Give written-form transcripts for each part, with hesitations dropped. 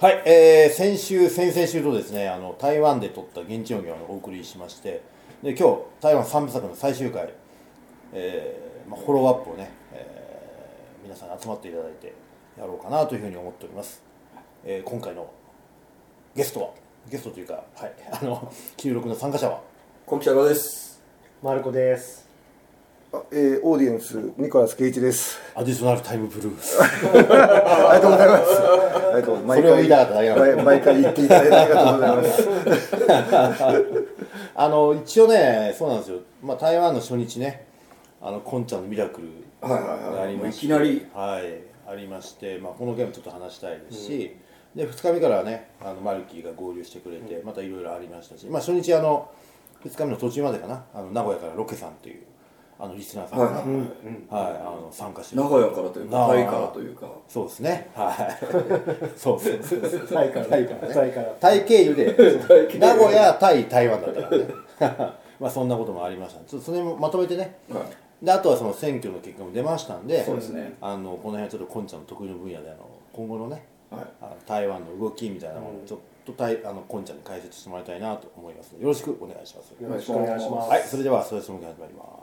はい、先々週とですね、台湾で撮った現地音源をお送りしまして、で今日台湾3部作の最終回、フォローアップをね、皆さんに集まっていただいてやろうかなというふうに思っております。今回のゲストというか、はい、96の参加者は小木太郎です。 マルコです。 オーディエンスニコラス圭一です。 アディショナルタイムブルースありがとうございます。ありがとうございます。 それを言いたかっただけなんで毎回言っていただいてありがとうございます。 一応ね、そうなんですよ、台湾の初日ね、こんちゃんのミラクルがありまして、 いきなり、 はい、ありまして、この件もちょっと話したいですし、で2日目からはね、マルキーが合流してくれて、またいろいろありましたし、初日2日目の途中までかな、名古屋からロケさんというリスナーさんが、参加して名古屋からというかタイからというか、 そうですね、はいそうタイからタイ経由で名古屋台湾だったからねそんなこともありました。ちょっとそれもまとめてね、であとはその選挙の結果も出ましたんで、 そうですね、 この辺はちょっとこんちゃんの得意の分野で今後のね、台湾の動きみたいなものをちょっとこんちゃんに解説してもらいたいなと思いますので、よろしくお願いします。 よろしくお願いします。 はい、それではそれその始まります。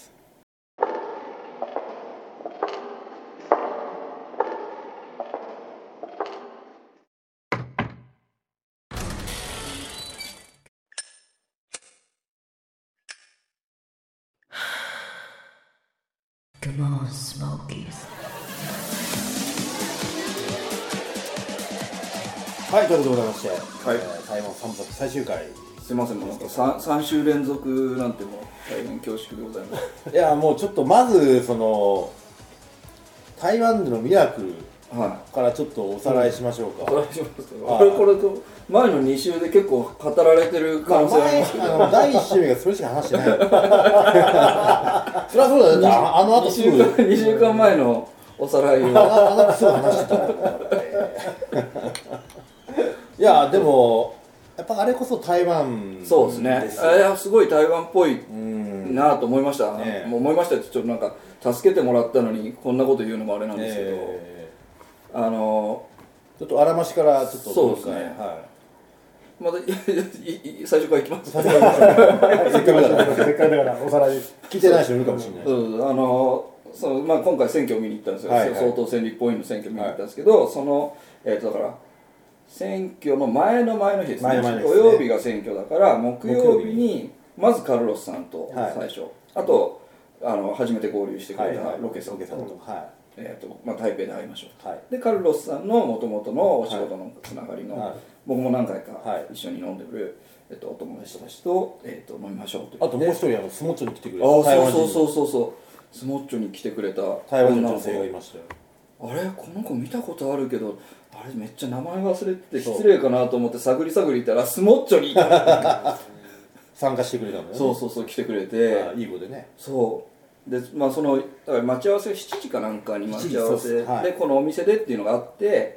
Come on, Smokies. はい、ということでございまして、 はい、 台湾3部作最終回。 すいません、もうなんか 3週連続なんてもう大変恐縮でございます。 いや、もうちょっとまず台湾でのミラクルからちょっとおさらいしましょうか。 おさらいしますか。これと前の2週で結構語られてる可能性ありますけど、 第1週目がそれしか話してないそりゃそうだよ、後すぐ 2週間前のおさらいをすぐ話してたいや、でもやっぱあれこそ台湾ですよ。 そうですね、すごい台湾っぽいなと思いました、もう思いましたって、ちょっとなんか助けてもらったのにこんなこと言うのもあれなんですけど、 ちょっとあらましからちょっとそうですね、まだ最初からいきます。 せっかくだからおさらい聞いてない人いるかもしれない。 今回選挙を見に行ったんですよ、総統選立法院の選挙を見に行ったんですけど、だから選挙の前の日ですね、土曜日が選挙だから木曜日にまずカルロスさんと最初、あと初めて合流してくれたロケさんと台北で会いましょう、でカルロスさんのもともとのお仕事のつながりの、僕も何回か一緒に飲んでるお友達たちと飲みましょうという。 あともう一人スモッチョに来てくれた、 そうスモッチョに来てくれた台湾の女性がいましたよ。 あれ、この子見たことあるけど、あれめっちゃ名前忘れてて失礼かなと思って探り行ったらスモッチョに参加してくれたのよね。 そう来てくれて、 いい子でね。 そうで、だから待ち合わせ7時かなんかに待ち合わせで、このお店でっていうのがあって、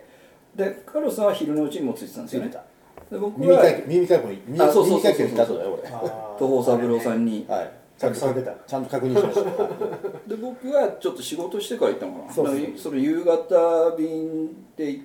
でカルロスさんは昼のうちにもついてたんですよね。で僕は耳かきに行った後だよ俺。 東方三郎さんにちゃんと確認しましたで僕はちょっと仕事してから行ったのかな。それ夕方便で行って、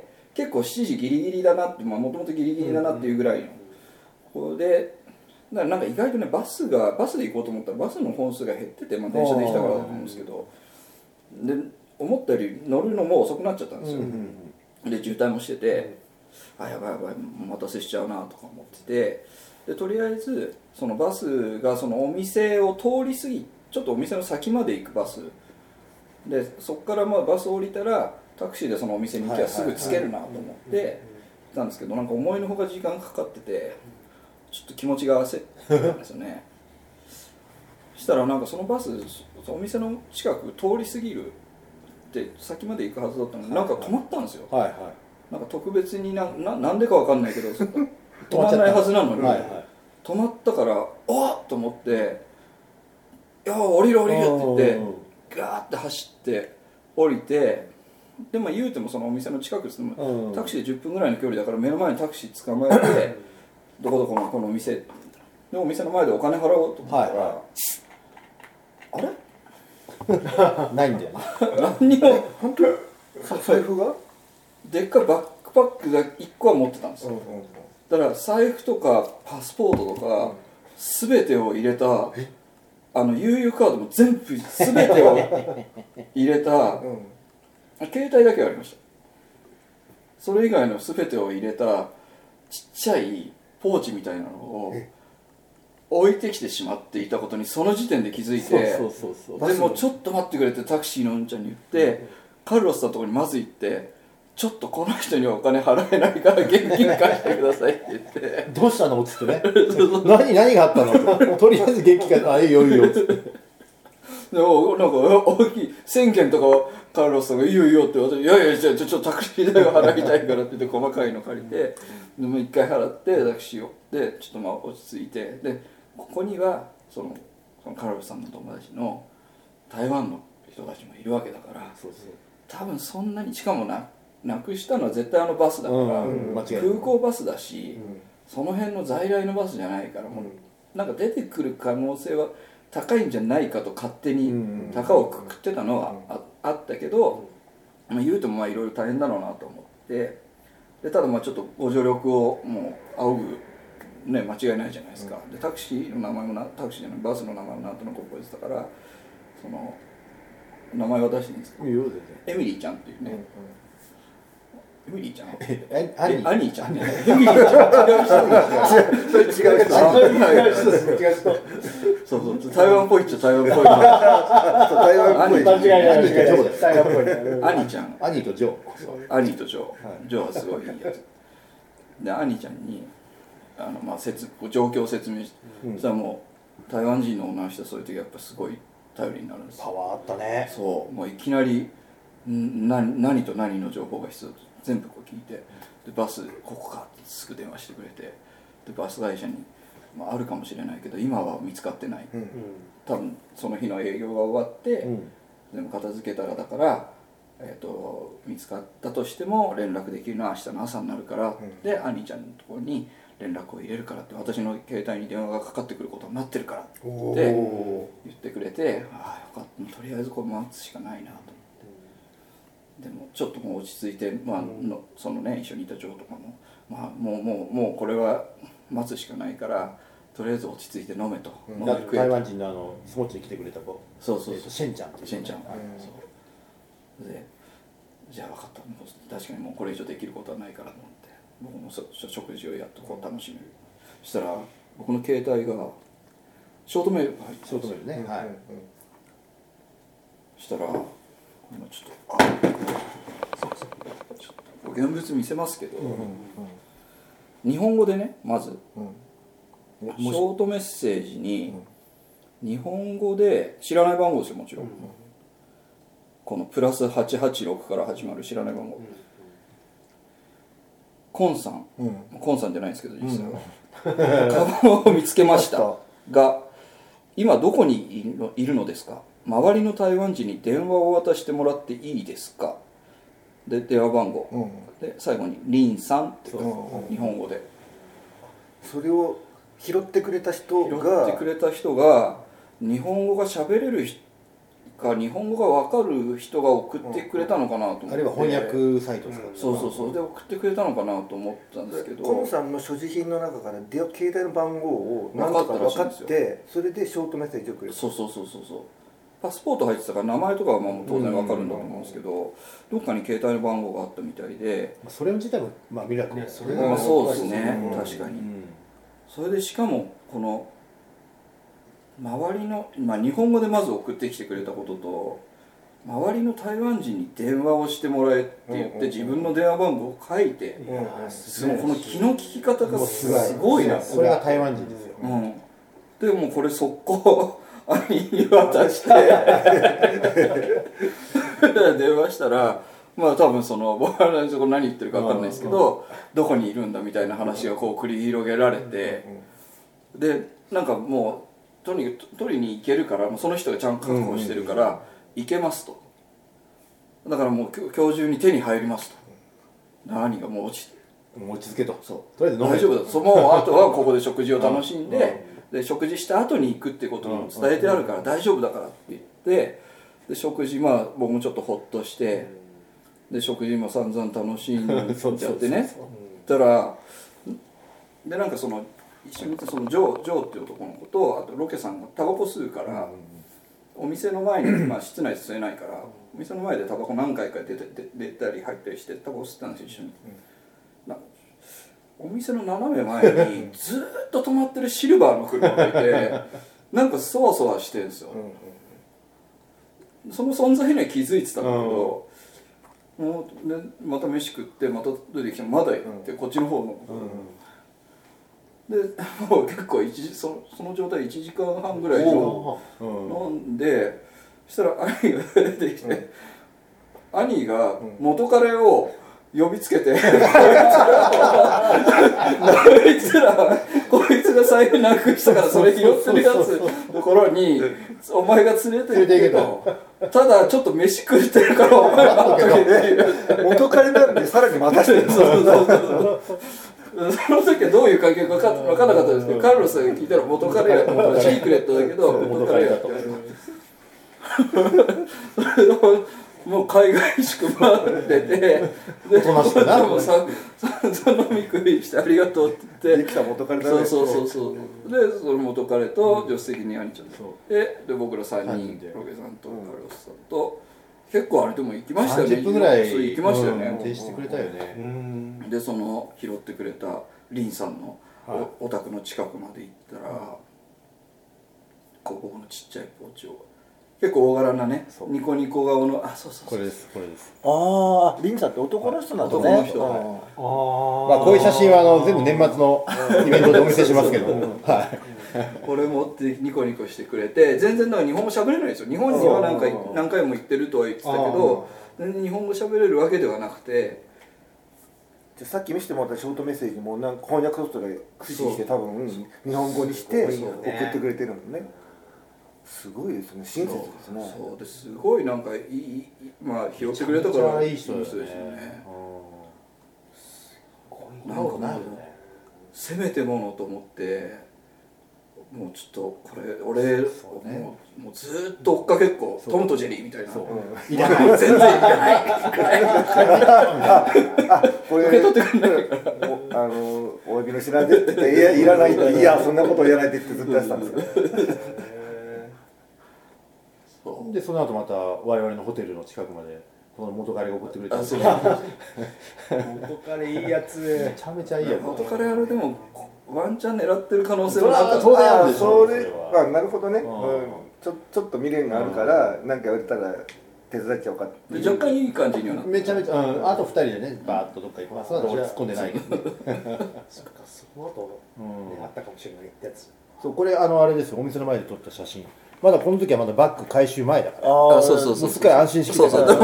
結構7時ギリギリだなって、もともとギリギリだなっていうぐらいの、これでだからなんか意外とね、バスで行こうと思ったらバスの本数が減ってて、電車で来たからだと思うんですけど、で思ったより乗るのも遅くなっちゃったんですよ、で渋滞もしてて、やばいお待たせしちゃうなとか思ってて、でとりあえずそのバスがそのお店を通り過ぎ、ちょっとお店の先まで行くバスで、そこからバス降りたらタクシーでそのお店に行けばすぐ着けるなと思ってたんですけど、なんか思いのほか時間かかってて、ちょっと気持ちが焦ったんですよねそしたらなんかそのバス、お店の近く通り過ぎるって先まで行くはずだったのに、なんか止まったんですよ。なんか特別になんでかわかんないけど止まらないはずなのに、止まったからおっと思って、いや降りるって言ってガーって走って降りて、で言うてもそのお店の近くですね、タクシーで10分ぐらいの距離だから、目の前にタクシー捕まえてどこどこのこのお店で、お店の前でお金払おうと思ったら、あれないんだよね。 何にも本当財布がでっかいバックパックが1個は持ってたんですよ、だから財布とかパスポートとか全てを入れた悠々カードも全部全てを入れた携帯だけはありました。それ以外の全てを入れたちっちゃいポーチみたいなのを置いてきてしまっていたことにその時点で気づいて、でもちょっと待ってくれってタクシーのうんちゃんに言って、カルロスさんのところにまず行って、ちょっとこの人にはお金払えないから現金貸してくださいって言ってどうしたのっつってね何があったのとりあえず現金貸いいよいいよっつってでもなんか大きい1000件とかカルロスさんが「いいよいいよ」って私「いやいやちょっとタクシー代を払いたいから」って言って細かいの借りて、でも1回払ってタクシーをでちょっと落ち着いて、でここにはそのカルロスさんの友達の台湾の人たちもいるわけだから、多分そんなに、しかもなくしたのは絶対バスだから、空港バスだし、その辺の在来のバスじゃないから、もうなんか出てくる可能性は高いんじゃないかと勝手に高をくくってたのはあったけど、言うてもいろいろ大変だろうなと思って、でただちょっとご助力をもう仰ぐ、ね、間違いないじゃないですか。でタクシーの名前もタクシーじゃないバスの名前もなんとなく覚えてたから、その名前は出していいんですか？エミリーちゃんっていうね、エミリーちゃんアニーちゃんね。エミリーちゃんそれ違う人。そうそう、台湾っぽいっちゃ台湾っぽい。 台湾っぽい。 間違いない台湾っぽい。 アニちゃん。 アニーとジョー。 アニーとジョー。ジョーはすごいいいやつ。でアニちゃんに状況を説明して、そしたらもう台湾人の女の人はそういう時やっぱすごい頼りになるんですよ。 パワーあったね。 そう、もういきなり何と何の情報が必要と全部こう聞いて、でバスここかってすぐ電話してくれて、でバス会社に、あるかもしれないけど今は見つかってない、多分その日の営業が終わって、全部片付けたらだから、見つかったとしても連絡できるのは明日の朝になるから、でアニーちゃんのところに連絡を入れるからって、私の携帯に電話がかかってくることになってるからって言ってくれて、ああよかった、とりあえずこれ待つしかないなと。でもちょっともう落ち着いて、そのね一緒にいたジョーとかも、もうこれは待つしかないからとりあえず落ち着いて飲めと。 台湾人のスモッチに来てくれた子、 そうシェンちゃんっていう、 シェンちゃん、そうで、じゃあ分かった、もう確かにもうこれ以上できることはないからと思って、僕も食事をやっとこう楽しめる。そしたら僕の携帯がショートメールが入って、 ショートメールね、はい、 そしたら今ちょっと現物見せますけど、日本語でね、まず、ショートメッセージに日本語で知らない番号ですよ、もちろん、このプラス886から始まる知らない番号、コンさん、コンさんじゃないですけど実際は、カバンを見つけましたが今どこにいるのですか、周りの台湾人に電話を渡してもらっていいですか、で電話番号、で最後にリンさんって日本語でそれを拾ってくれた人が日本語が喋れる人か日本語が分かる人が送ってくれたのかなと思って、 あるいは翻訳サイトを使って、 そうで送ってくれたのかなと思ったんですけど、 コンさんの所持品の中から携帯の番号を何とか分かって、それでショートメッセージをくれた。 そうパスポート入ってたから名前とかはもう当然分かるんだと思うんですけど、どっかに携帯の番号があったみたいで、 それ自体もミラクルですね。 そうですね、確かに。それでしかもこの周りの、日本語でまず送ってきてくれたことと、周りの台湾人に電話をしてもらえって言って自分の電話番号を書いて、そのこの気の利き方がすごいな。 それが台湾人ですよ。 でもこれ速攻兄に渡して電話したら、多分僕はそこ何言ってるか分かんないですけど、どこにいるんだみたいな話がこう繰り広げられて、でなんかもう取りに行けるから、もうその人がちゃんと確保してるから行けますと、だからもう今日中に手に入りますと、兄がもう落ち着けと、 そうとりあえず大丈夫だと、もうあとはここで食事を楽しんで、で食事した後に行くってことも伝えてあるから大丈夫だからって言って、で食事僕もちょっとホッとして、 で食事も散々楽しんじゃってねたらでなんかその一緒にいたそのジョーっていう男の子とあとロケさんがタバコ吸うから、お店の前に、まあ、室内吸えないからお店の前でタバコ何回か出たり入ったりしてタバコ吸ったんですよ一緒に、お店の斜め前にずっと止まってるシルバーの車がいてなんかそわそわしてるんですよ、その存在には気づいてたんだけど、もうでまた飯食ってまた出てきてまだ行ってこっちの方の、でもう結構その状態1時間半ぐらい飲んで、そしたら兄が出てきて、兄が元彼を呼びつけてこいつが財布なくしたからそれ拾ってるやつのところにお前が連れて行ってけど、ただちょっと飯食ってるからお前待っとけって元彼なんでさらに待たせてるその時はどういう関係か分からなかったですけど、カルロスが聞いたら元彼やと思ったらシークレットだけど元彼やって言われて、それをもう海外しく回ってて、でもさ飲み食いしてありがとうって言ってできた元彼だね。 そうでその元彼と助手席に兄ちゃんで僕ら3人ロケさんとカルロスさんと結構あれでも行きましたよね。 30分ぐらい行きましたよね。 停してくれたよね。 でその拾ってくれたリンさんのお宅の近くまで行ったら、ここのちっちゃいポーチを結構大柄なねニコニコ顔のそうこれですああリンさんって男の人なんだね。 男の人、 まあこういう写真は全部年末のイベントでお見せしますけどこれ持ってニコニコしてくれて、全然日本語喋れないんですよ。日本には何回も行ってるとは言ってたけど全然日本語喋れるわけではなくて、 じゃさっき見せてもらったショートメッセージもなんか翻訳ソフトで駆使して多分日本語にして送ってくれてるのね。すごいですね、親切ですね。 そうですごいなんかまあ拾ってくれたからいい人ですよね。 なんかもうせめてものと思って、もうちょっとこれ俺もうずっと追っかけっこトムとジェリーみたいな、いらない全然いらないこれ受け取ってくれないからお詫びの品でって言っていやいらないって、いやそんなこと言わないでってずっとやってたんですよ。 でその後また我々のホテルの近くまでこの元彼が送ってくれたんですよ。 元彼いいやつ。 めちゃめちゃいいやつ。 元彼あれでもワンチャン狙ってる可能性はなんか当然あるでしょ。 それはなるほどね。ちょっと未練があるから何か言われたら手伝っちゃおうかって。 若干いい感じにはなってめちゃめちゃあと2人でねバーッとどっか行く。その後俺突っ込んでないけど。 その後あったかもしれないやつ。 そうこれあれですよ、お店の前で撮った写真。まだこの時はまだバッグ回収前だから。 そうもうすっかり安心してきてそう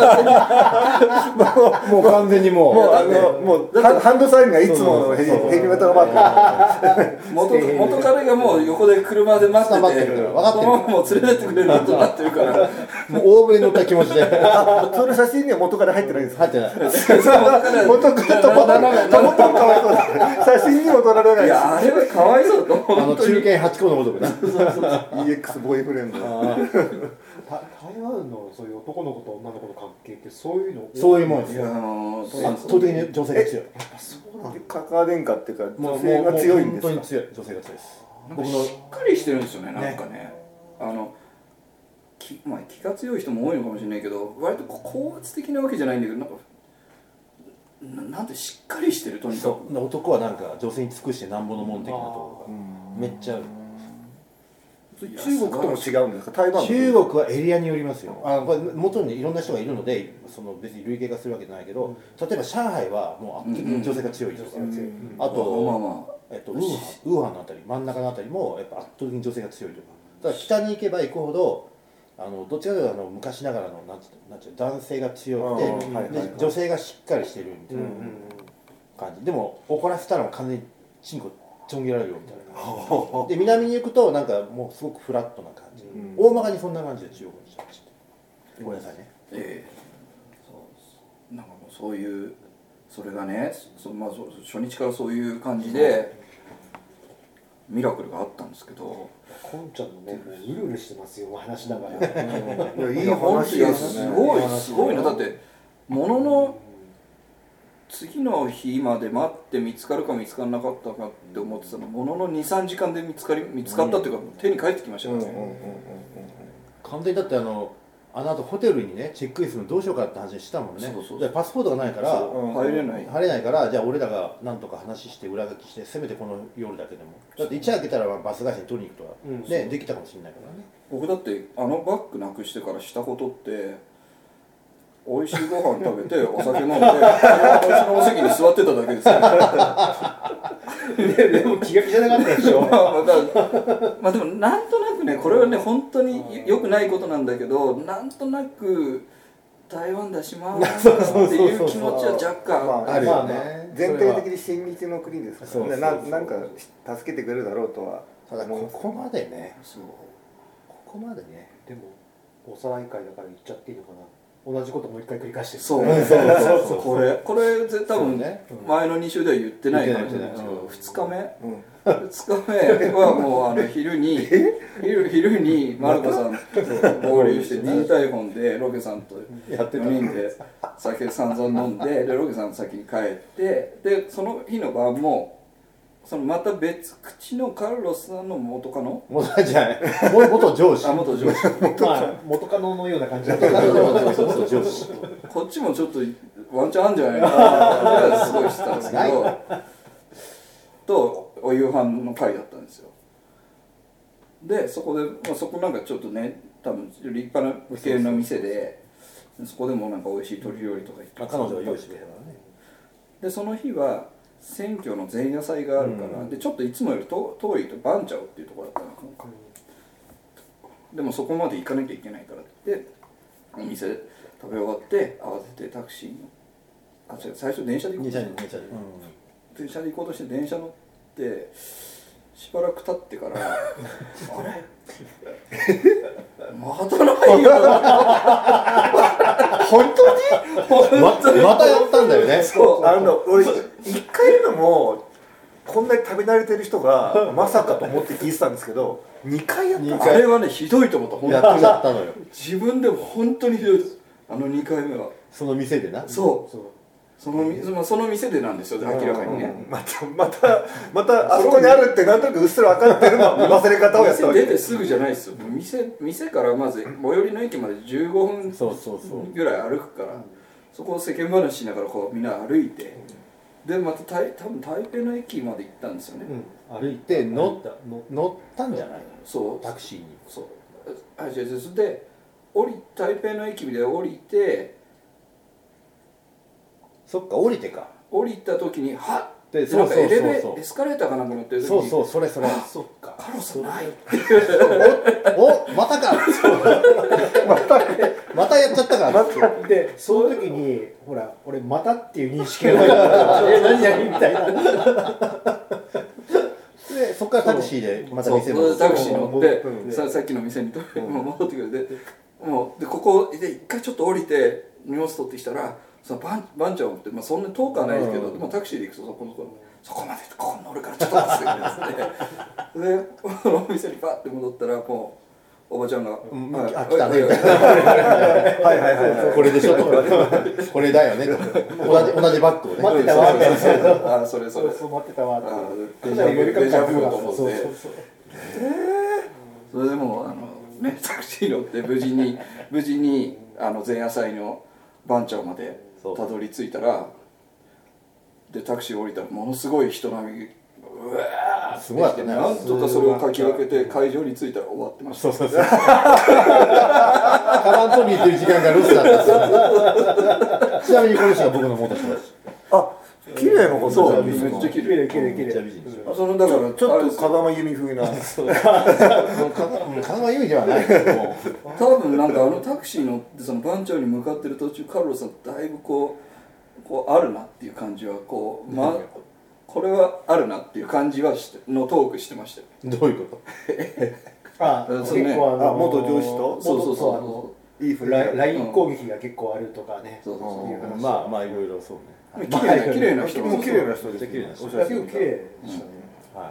もう完全にもうハンドサインがいつものヘビメタのバッグ。 元彼がもう横で車で待ってて、 分かってる。 もう連れてってくれることになってるから、 もう大船に乗った気持ちで。 その写真には元彼入ってないんですか。 入ってない。 元彼とかわいそう。写真にも撮られない。 いやあれはかわいそうと思う。 中堅8個のごとくな。 EX ボーイフレンド。 台湾のそういう男の子と女の子の関係ってそういうの。 そういうもんですよ。圧倒的に女性が強い。 やっぱそうなんだ。 カカア殿下っていうか女性が強いんですか。 本当に強い、女性が強いです。 僕のしっかりしてるんですよね、なんかね。まあ気が強い人も多いのかもしれないけど、割と高圧的なわけじゃないんだけど、なんてしっかりしてる、とにかく。 男はなんか女性に尽くしてなんぼのもん的なところがめっちゃある。 中国とも違うんですか。台湾。 中国はエリアによりますよ。これ元にいろんな人がいるので、別に類型化するわけじゃないけど、例えば上海はもう圧倒的に女性が強いとか、あとウーハンのあたり、真ん中のあたりもやっぱ圧倒的に女性が強いとか。ただ北に行けば行くほどどっちかというと昔ながらのなんていう男性が強くて、女性がしっかりしてるみたいな感じ。でも怒らせたら完全にチンコちょん切られるよみたいな。で南に行くとなんかもうすごくフラットな感じ、大まかにそんな感じで中国にしてました。ごめんなさいね。 そうなんかもうそういうそれがね、初日からそういう感じでミラクルがあったんですけど、 こんちゃんのねもううるうるしてますよ話しながら。 いい話ですね。 すごいな。だってものの次の日まで待って見つかるか見つからなかったかって思ってたのものの 2,3 時間で見つかったっていうか、手に返ってきましたからね。 完全にだってあの後ホテルにねチェックインするのどうしようかって話したもんね。 そうでパスポートがないから入れないから、じゃあ俺らがなんとか話して裏書きしてせめてこの夜だけでも、だって一夜明けたらバス会社に取りに行くとか、ねできたかもしれないからね。 僕だってバッグなくしてからしたことって美味しいご飯食べてお酒飲んで私のお席に座ってただけですよでも気が気じゃなかったでしょ。 まあでもなんとなくね、これはね本当に良くないことなんだけど、なんとなく台湾だしまうっていう気持ちは若干あるよね。 全体的に親日の国ですからね。なんか助けてくれるだろうとは。 ただここまでね、 そうここまでね。 でもおさらい会だから言っちゃっていいのかな。同じこともう一回繰り返してる。 そうこれ多分ね前の2週では言ってないかもしれないですけど、2日目はもう昼にマルコさんと合流して臨海本でロケさんと4人で酒散々飲んで、ロケさん先に帰って、でその日の晩もそのまた別口のカルロスさんの元カノ元じゃない元上司元上司元カノのような感じだった。 元上司こっちもちょっとワンチャンあるんじゃないかなすごいしてたんですけどとお夕飯の会だったんですよ。でそこで、そこなんかちょっとね多分立派な系の店で、そこでもなんか美味しい鶏料理とか言って彼女が用意してくれたからね。 でその日は選挙の前夜祭があるから、でちょっといつもより遠いとバンチャオっていうところだったの。でもそこまで行かなきゃいけないからってお店食べ終わって慌ててタクシーの最初電車で行こうとして電車で行こうとして電車乗ってしばらく経ってからあれまたないよ本当にまたやったんだよね。 そう俺1回目のもこんなに食べ慣れてる人がまさかと思って聞いてたんですけど、2回やったあれはねひどいと思った。本当にやったのよ。 自分でも本当にひどいです。2回目はその店でな。 その店でなんですよ、明らかにね。 またあそこにあるってなんとなくうっすら分かってるの忘れ方をやったわけ出てすぐじゃないですよ。店からまず最寄りの駅まで15分ぐらい歩くから、そこを世間話しながらこうみんな歩いて、でまた多分台北の駅まで行ったんですよね。 歩いて乗ったんじゃない？ そうタクシーに。 そう。で台北の駅で降りて。 そっか降りてか。 降りた時にはっでなんかエスカレーターかなんか乗ってる時にそれそっかカロスないおまたかまたやっちゃったかでその時にほら俺またっていう認識がなかったから何みたいな。 でそっからタクシーでまた店にタクシー乗ってさっきの店に戻ってくれて、もうでここで一回ちょっと降りて荷物取ってきたらそのバンチャオって、そんなに遠くはないですけど、でもタクシーで行くとそこまでここ乗るからちょっと待ってくれってでお店にパッて戻ったらもうおばちゃんが「 来たね」みたいな「これでしょ」と「これだよね」と同じバッグをね待ってたわみたいな。 それ待ってたわってデジャブと思ってそれでもタクシー乗って無事に前夜祭のバンチャオまでたどり着いたら、でタクシー降りたらものすごい人並みうわーってきて、なんとかそれをかき分けて会場に着いたら終わってました。 カラントに行ってる時間がロスだったんですよ。ちなみにこの人が僕の元人です。 綺麗なことそうめっちゃ綺麗綺麗だからちょっと風間由美風な風間由美ではないけども多分なんかタクシー乗ってその番長に向かってる途中カルロスさんだいぶこうあるなっていう感じはこれはあるなっていう感じはのトークしてましたよ。 どういうこと結構元上司とそういいLINE 攻撃が結構あるとかね。 まあいろいろそうね。 綺麗な人も綺麗な人です。 綺麗な人。 綺麗でしたね。はい。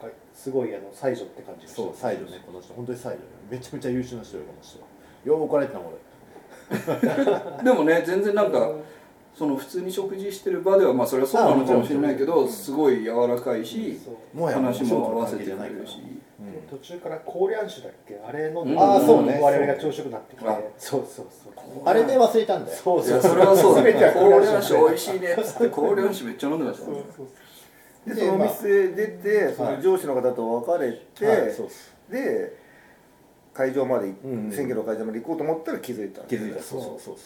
すごい才女って感じ。 そう才女ねこの人本当に才女。めちゃめちゃ優秀な人よこの人。よう怒られてたもん俺。 でもね全然なんかその普通に食事してる場ではまあそれはそうなのかもしれないけどすごい柔らかいし話も合わせてくれるし。 途中からコーリャン酒だっけあれ飲んでそうね我々が朝食になってきてそうあれで忘れたんだよ。 そういやそれはそうだね。コーリャン酒美味しいねっつってコーリャン酒めっちゃ飲んでましたね。 でそのお店出てその上司の方と別れて、で会場まで選挙の会場まで行こうと思ったら気づいた。 気づいた。そう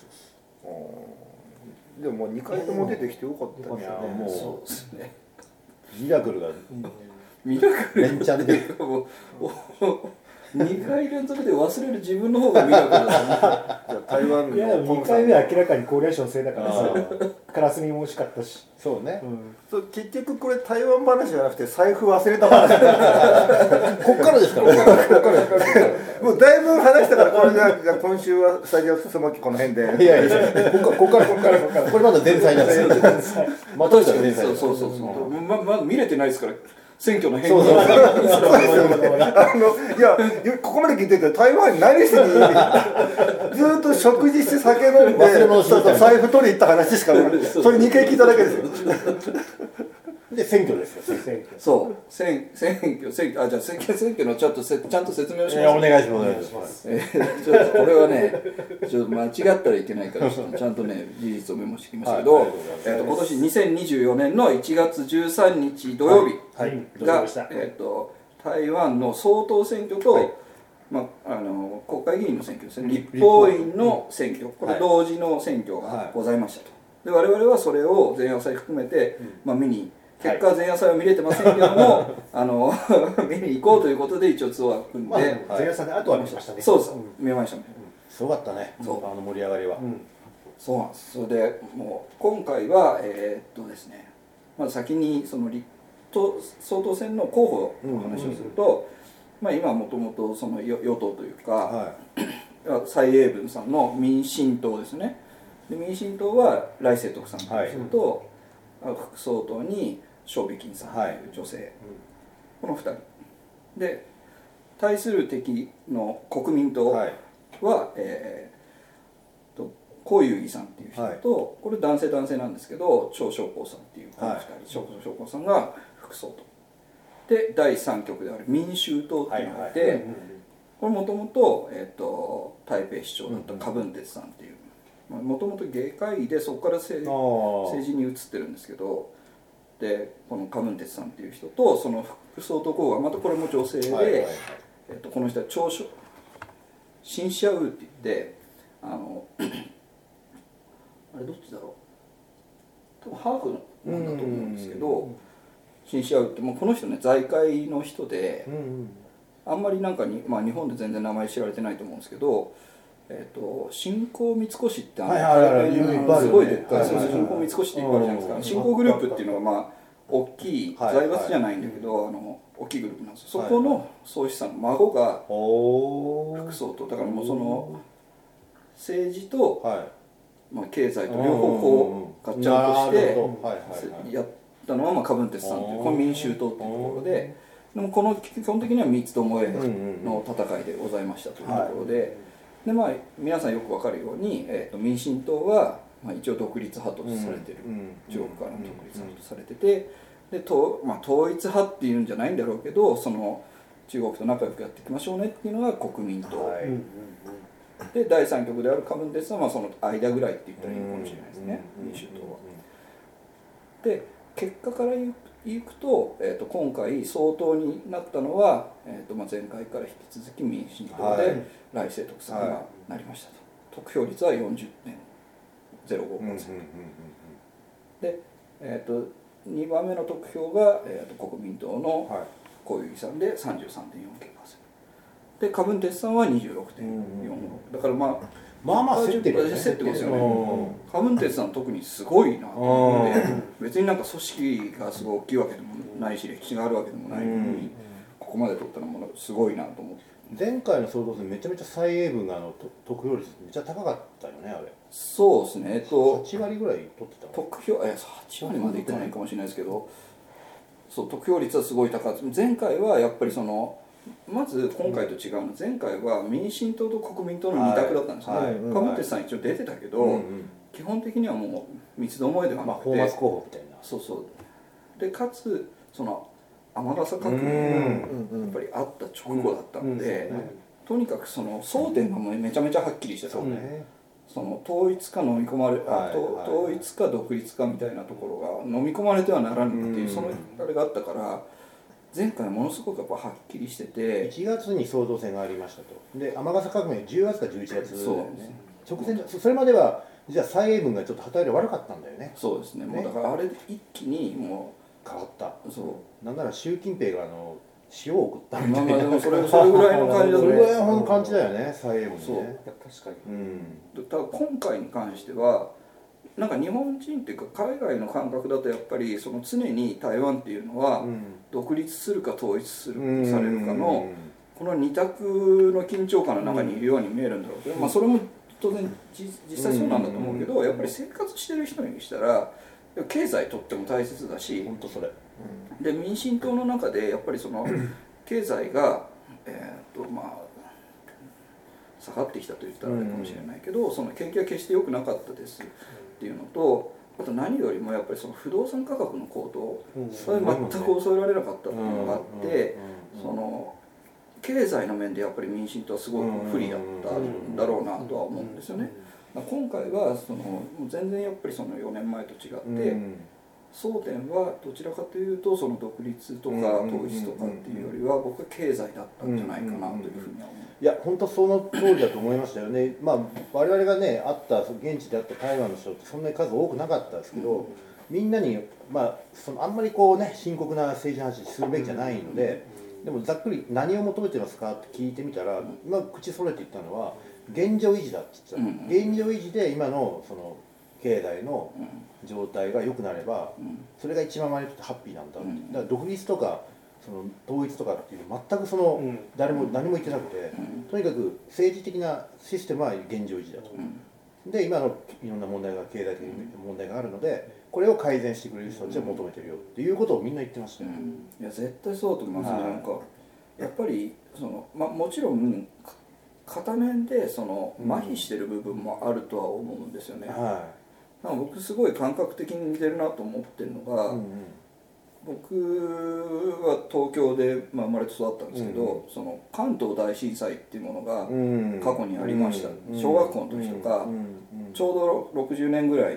でも2回とも出てきてよかったですよね。 もうそうですね。 ミラクルがミラクル連チャンで 2回連続で忘れる自分の方がミラクルだね。 台湾のいや2回目は明らかにコーリャン酒のせいだからさカラスミも美味しかったしそうね。 そう結局これ台湾話じゃなくて財布忘れた話こっからですから。 もうだいぶ話したからこれじゃ今週はスタジオスモーキこの辺でいやいや、こっからこれまだ前菜なんですよ。まとめたら前菜。 そうまだ見れてないですから選挙の変化いやここまで聞いてると台湾に何しにずーっと食事して酒飲んで財布取り行った話しかないそれ2回聞いただけですよで選挙ですよ。 そう選挙じゃあ選挙のちゃんと説明をします。 お願いします。 ちょっとこれはねちょっと間違ったらいけないからちゃんとね事実をメモしてきましたけど、今年2024年の1月13日土曜日が台湾の総統選挙と国会議員の選挙ですね。立法院の選挙これ同時の選挙がございましたと。で我々はそれを前夜祭含めて見に結果前夜祭は見れてませんけども見に行こうということで一応ツアー組んで前夜祭であとは見ましたね。 そうです見ましたね。 すごかったね。盛り上がりは。 そうなんです。それでもう今回はですねまず先にその総統選の候補の話をすると今もともとその与党というか蔡英文さんの民進党ですね。で民進党は頼清徳さんという人と副総統に蕭美琴さんという女性、この2人で対する敵の国民党は、江遊義さんっていう人と、これ男性なんですけど張小光さんっていうこの2人、張小光さんが副総統で第3極である民衆党っていうのがいて、これもともと台北市長だった柯文哲さんっていうもともと外科医でそこから政治に移ってるんですけど、でこの柯文哲さんっていう人とその副総統候補がまたこれも女性で、この人はシンシャウーって言ってあれどっちだろう多分ハーフなんだと思うんですけど、シンシャウーってもうこの人ね財界の人で、あんまりなんかに、日本で全然名前知られてないと思うんですけど新興三越ってすごいでっかい新興三越っていっぱいあるじゃないですか。新興グループっていうのが大きい財閥じゃないんだけど大きいグループなんですよ。そこの総資産の孫が副総統だからもうその政治と経済と両方こうガッチャンとしてやったのは柯文哲さんというこの民衆党っていうところで、でもこの基本的には三つどもえの戦いでございましたというところで。で皆さんよく分かるように、民進党は、一応独立派とされてる、中国からの独立派とされててで統一派っていうんじゃないんだろうけどその中国と仲良くやっていきましょうねっていうのが国民党、で第3極である柯文哲さんはその間ぐらいって言ったらいいのかもしれないですね、民衆党は。で結果からいくと、今回総統になったのは、前回から引き続き民進党で頼清徳さんがなりましたと。得票率は 40.05%、で、2番目の得票が、国民党の江遊義さんで 33.49%、で柯文哲さんは 26.45%、だから競ってますよね。柯文哲さん特にすごいなと思って、別になんか組織がすごい大きいわけでもないし歴史があるわけでもないのに、ここまで取ったのもすごいなと思って。 前回の総統選めちゃめちゃ蔡英文が得票率めっちゃ高かったよねあれ。 そうですね。 8割ぐらい取ってた。 得票8割までいかないかもしれないですけど、そう得票率はすごい高い。前回はやっぱりそのまず今回と違うの、前回は民進党と国民党の二択だったんですよね。鴨手さん一応出てたけど、基本的にはもう三つどもえではなくて、 泡沫候補みたいな。 そうそうで、かつその雨傘革命がやっぱりあった直後だったので、とにかくその争点がもうめちゃめちゃはっきりしてたので、その統一か飲み込まれ、統一か独立かみたいなところが飲み込まれてはならぬっていう、そのあれがあったから、前回ものすごくやっぱはっきりしてて、 1月に総統選がありましたと。で雨傘革命10月か11月だよね。直前、それまではじゃあ蔡英文がちょっと働いて悪かったんだよね。 そうですね。もうだからあれで一気にも変わった。 そうなんなら習近平が塩を送ったみたいな。 でもそれぐらいの感じだとそれぐらいの感じだよね、蔡英文ね。 そう確かに。 ただ今回に関してはなんか日本人っていうか海外の感覚だとやっぱりその常に台湾っていうのは独立するか統一されるかのこの二択の緊張感の中にいるように見えるんだろうけど、まあそれも当然実際そうなんだと思うけど、やっぱり生活してる人にしたら経済とっても大切だし、 本当それ。 で民進党の中でやっぱりその経済がまあ下がってきたと言ったらあれかもしれないけど、その景気は決して良くなかったですっていうのと、あと何よりもやっぱりその不動産価格の高騰、それ全く抑えられなかったっていうのがあって、その経済の面でやっぱり民進党はすごく不利だったんだろうなとは思うんですよね。今回はそのもう全然やっぱりその4年前と違って争点はどちらかというとその独立とか統一とかっていうよりは僕は経済だったんじゃないかなというふうには思う。 いや本当その通りだと思いましたよね。まあ我々がね会った現地で会った台湾の人ってそんなに数多くなかったですけど、みんなにまあそのあんまりこうね深刻な政治の話するべきじゃないので、でもざっくり何を求めてますかって聞いてみたら、今口揃えて言ったのは現状維持だって言ってた。現状維持で今のその経済の状態が良くなれば、それが一番周りにとってハッピーなんだって。だから独立とかその統一とかっていう全くその誰も何も言ってなくて、とにかく政治的なシステムは現状維持だと。で今のいろんな問題が経済的な問題があるので、これを改善してくれる人たちは求めてるよっていうことをみんな言ってましたよ。 いや絶対そうだと思いますね。なんかやっぱりそのもちろん片面でその麻痺してる部分もあるとは思うんですよね。なんか僕すごい感覚的に似てるなと思ってるのが、僕は東京で、生まれて育ったんですけど、その関東大震災っていうものが過去にありました。小学校の時とか、ちょうど60年ぐらい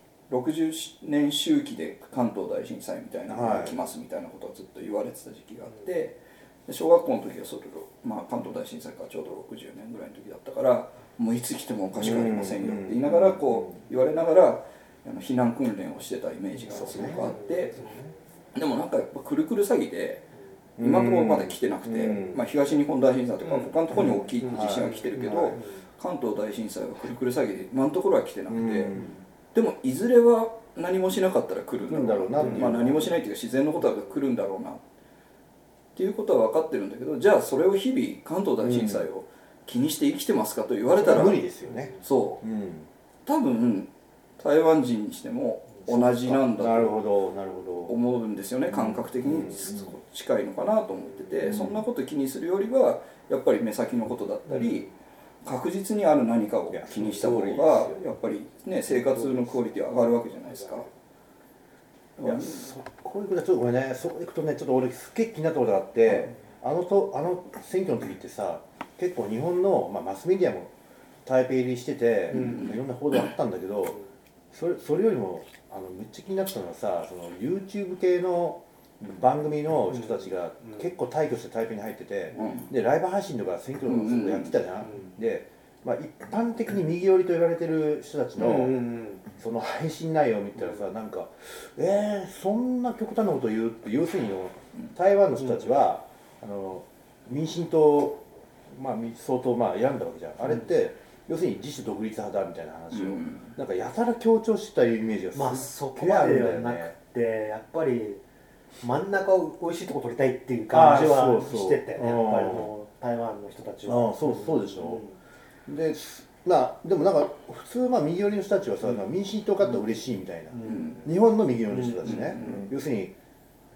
60年周期で関東大震災みたいなのが来ますみたいなことをずっと言われてた時期があって、小学校の時はそれ関東大震災からちょうど60年ぐらいの時だったから、もういつ来てもおかしくありませんよって言いながらこう言われながら避難訓練をしてたイメージがすごくあって、でもなんかやっぱくるくる詐欺で今のところまだ来てなくて、東日本大震災とか他のところに大きい地震は来てるけど、関東大震災はくるくる詐欺で今のところは来てなくて、でもいずれは何もしなかったら来るんだろうな、何もしないっていうか自然のことは来るんだろうなっていうことは分かってるんだけど、じゃあそれを日々関東大震災を気にして生きてますかと言われたら無理ですよね。 そう、多分台湾人にしても同じなんだと思うんですよね。感覚的に近いのかなと思ってて、そんなこと気にするよりはやっぱり目先のことだったり、確実にある何かを気にした方がやっぱりね生活のクオリティは上がるわけじゃないですか。 いやこういうことはちょっとごめんね、そういくとねちょっと俺すっげえ気になったことがあって、あの選挙の時ってさ、結構日本の、マスメディアも台北入りしてて、いろんな報道あったんだけど、それよりもめっちゃ気になったのはさ、その YouTube 系の番組の人たちが結構大挙して台北に入ってて、でライブ配信とか選挙のことやってたじゃん。で、一般的に右寄りと言われてる人たちのその配信内容を見たらさ、なんかそんな極端なこと言うって、要するに台湾の人たちは民進党相当選んだわけじゃん。あれって要するに自主独立派だみたいな話をなんかやたら強調したイメージがそこまでではなくて、やっぱり真ん中を美味しいとこ取りたいっていう感じはしてて、やっぱりもう台湾の人たちは。 そうでしょ。ででもなんか普通右寄りの人たちはさ、民進党勝ったら嬉しいみたいな、日本の右寄りの人たちね、要するに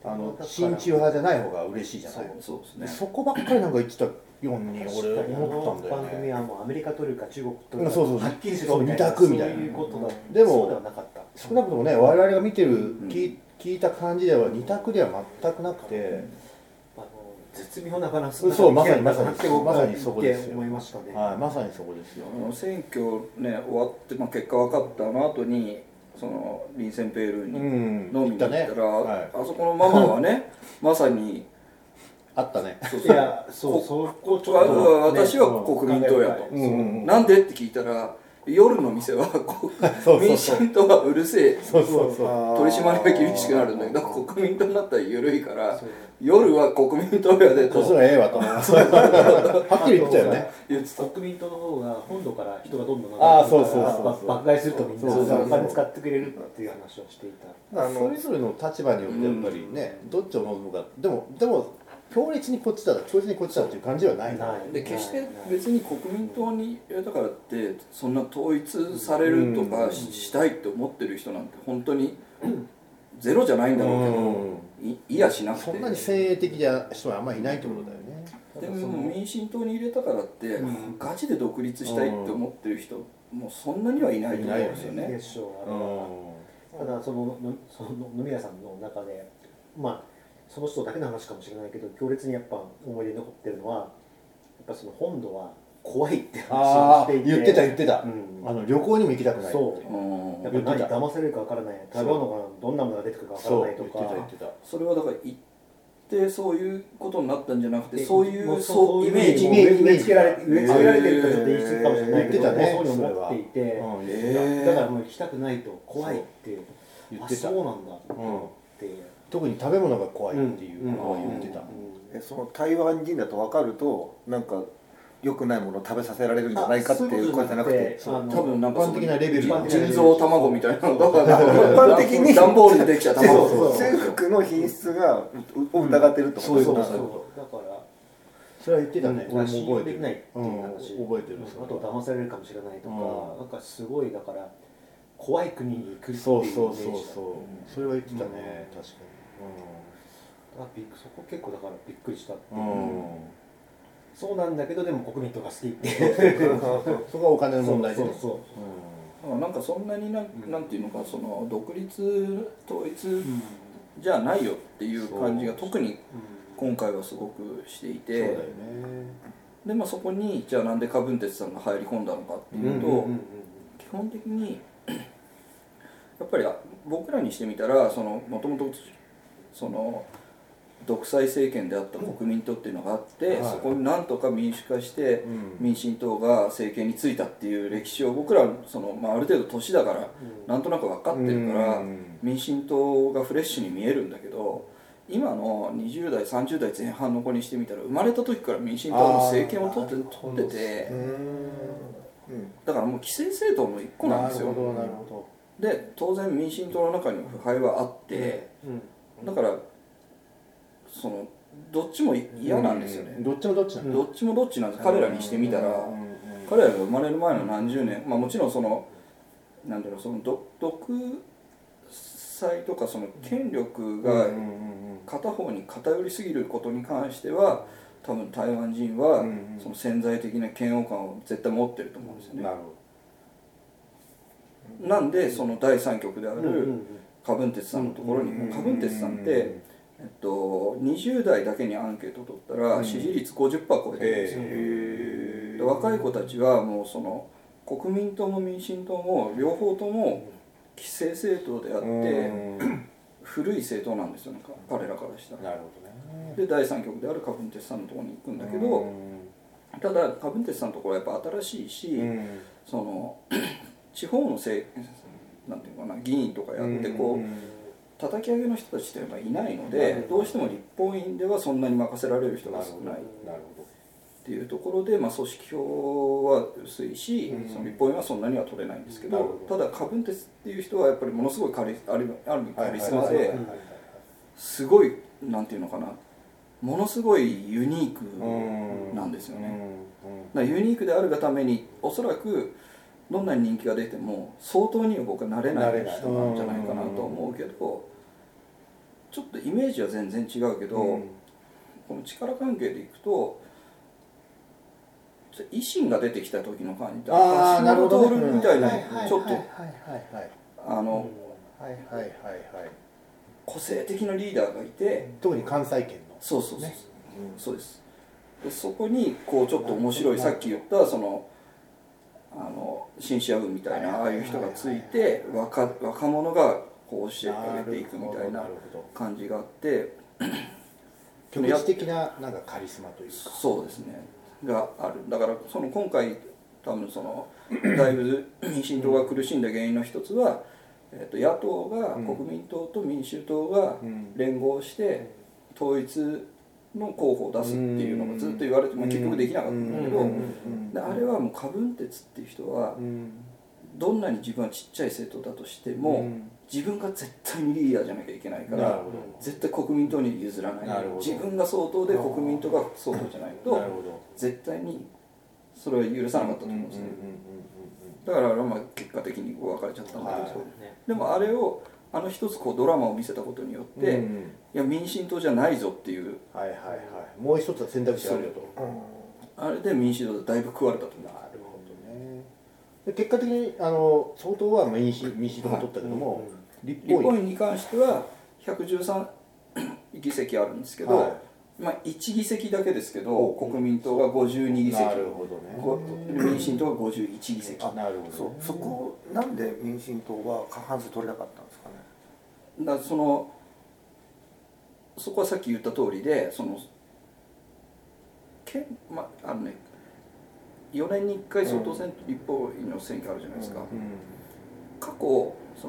親中派じゃない方が嬉しいじゃない。 そうですね。 そこばっかりなんか言ってたように俺思ったんだよ番組ね。 はもうアメリカというか中国というかそうはっきりしろみたいな、 二択みたいな。 そういうことだ。 でもそうではなかった。 少なくともね我々が見てる、聞いた感じでは二択では全くなくて、 絶妙なバランス。 そうまさにそこですよ。 思いましたね。 はい、まさにそこですよ。 選挙ね終わって、結果分かったの後にそのリンセンペールに飲みに行ったら、あそこのママはねまさにあったね。 いやそうそこちょっと私は国民党やと。なんでって聞いたら。夜の店は民進党はうるせえ、取り締まりが厳しくなるんだけど国民党になったら緩いから夜は国民党やでと。 それはええわとはっきり言ってたよね。 国民党の方が本土から人がどんどん爆買いするとみんなお金使ってくれるっていう話をしていた。 それぞれの立場によってやっぱりね、どっちを望むか。でも強烈にこっちだ強烈にこっちだっていう感じはないで決して別に国民党に入れたからってそんな統一されるとかしたいって思ってる人なんて本当にゼロじゃないんだろうけどいやしなくて、 そんなに先鋭的な人はあんまりいないってことだよね。 でも民進党に入れたからってガチで独立したいって思ってる人もうそんなにはいないと思うんですよね。 ただその飲み屋さんの中でその人だけの話かもしれないけど強烈にやっぱ思い出に残ってるのはやっぱその本土は怖いって話をしていて、 言ってた、旅行にも行きたくない。 そうやっぱ何騙されるか分からない、食べ物がどんなものが出てくるか分からないとか。 言ってた。 それはだから行ってそういうことになったんじゃなくてそういうイメージ植え付けられてるとちょっと言い過ぎかもしれないけど、そういうの思っていて、だからもう行きたくないと怖いって言ってた。 そうなんだって特に食べ物が怖いっていうのは言ってた。 その台湾人だと分かるとなんか良くないものを食べさせられるんじゃないかっていうことじゃなくて、 多分なんか一般的なレベル人造卵みたいなのとか一般的に段ボールでできちゃう卵中国の品質を疑ってるとそういうことだからそれは言ってたね。 俺も信用できないっていう話、 覚えてる。 あと騙されるかもしれないとか、なんかすごいだから怖い国に行くっていうイメージだ。 それは言ってたね、確かに。 そこ結構だからびっくりしたっていう、そうなんだけどでも国民党が好きってそこはお金の問題でね。 なんかそんなになんていうのかその独立統一じゃないよっていう感じが特に今回はすごくしていて、でそこにじゃあなんで柯文哲さんが入り込んだのかっていうと、基本的にやっぱり僕らにしてみたらもともとその独裁政権であった国民党っていうのがあって、そこになんとか民主化して民進党が政権に就いたっていう歴史を僕らある程度年だからなんとなく分かってるから民進党がフレッシュに見えるんだけど、今の20代30代前半の子にしてみたら生まれた時から民進党の政権を取ってて、だからもう既成政党の一個なんですよ。で当然民進党の中にも腐敗はあって、だからどっちも嫌なんですよね。 どっちもどっちなんです。彼らにしてみたら、彼らが生まれる前の何十年、もちろん独裁とか権力が片方に偏りすぎることに関しては、多分台湾人は潜在的な嫌悪感を絶対持ってると思うんですよね。なんで第三極である柯文哲さんのところにも、柯文哲さんって20代だけにアンケートを取ったら支持率 50% 超えてるんですよ。若い子たちはもう国民党も民進党も両方とも既成政党であって古い政党なんですよね、彼らからしたら。で第三極である柯文哲さんのところに行くんだけど、ただ柯文哲さんのところはやっぱ新しいし、地方のなんていうかな、議員とかやって叩き上げの人たちっていうのがいないので、どうしても立法院ではそんなに任せられる人が少ないっていうところで、組織票は薄いし、その立法院はそんなには取れないんですけど、ただ柯文哲っていう人はやっぱりものすごいある意味カリスマですごいなんていうのかな、ものすごいユニークなんですよね。ユニークであるがためにおそらくどんなに人気が出ても相当には僕はなれない人なんじゃないかなと思うけど、 ちょっとイメージは全然違うけど、この力関係でいくと維新が出てきた時の感じで橋本徹みたいなちょっと個性的なリーダーがいて、 特に関西圏のそうです。でそこにこうちょっと面白い、さっき言ったそのシンシア軍みたいなああいう人がついて若者がこう教えてあげていくみたいな感じがあって、 局地的ななんかカリスマというか、 そうですねがある。だからその今回多分そのだいぶ民進党が苦しんだ原因の一つは、野党が国民党と民衆党が連合して統一の候補を出すっていうのがずっと言われても結局できなかったんだけど、であれはもう柯文哲っていう人はどんなに自分はちっちゃい政党だとしても自分が絶対にリーダーじゃなきゃいけないから絶対国民党に譲らない、自分が相当で国民党が相当じゃないと絶対にそれは許さなかったと思うんですね。だからまあ結果的に別れちゃったんだけど、でもあれを一つこうドラマを見せたことによって、いや民進党じゃないぞっていう、 もう一つは選択肢あるよと、 あれで民進党でだいぶ食われたと思う。 なるほどね。で結果的に相当は民進党が取ったけども、立法院に関しては113議席あるんですけど、まあ1議席だけですけど国民党が52議席、 なるほどね、 民進党が51議席。 なるほど、 そこなんで民進党は過半数取れなかったんですかね。 だからそこはさっき言った通りで、4年に1回総統選、立法院の選挙あるじゃないですか。過去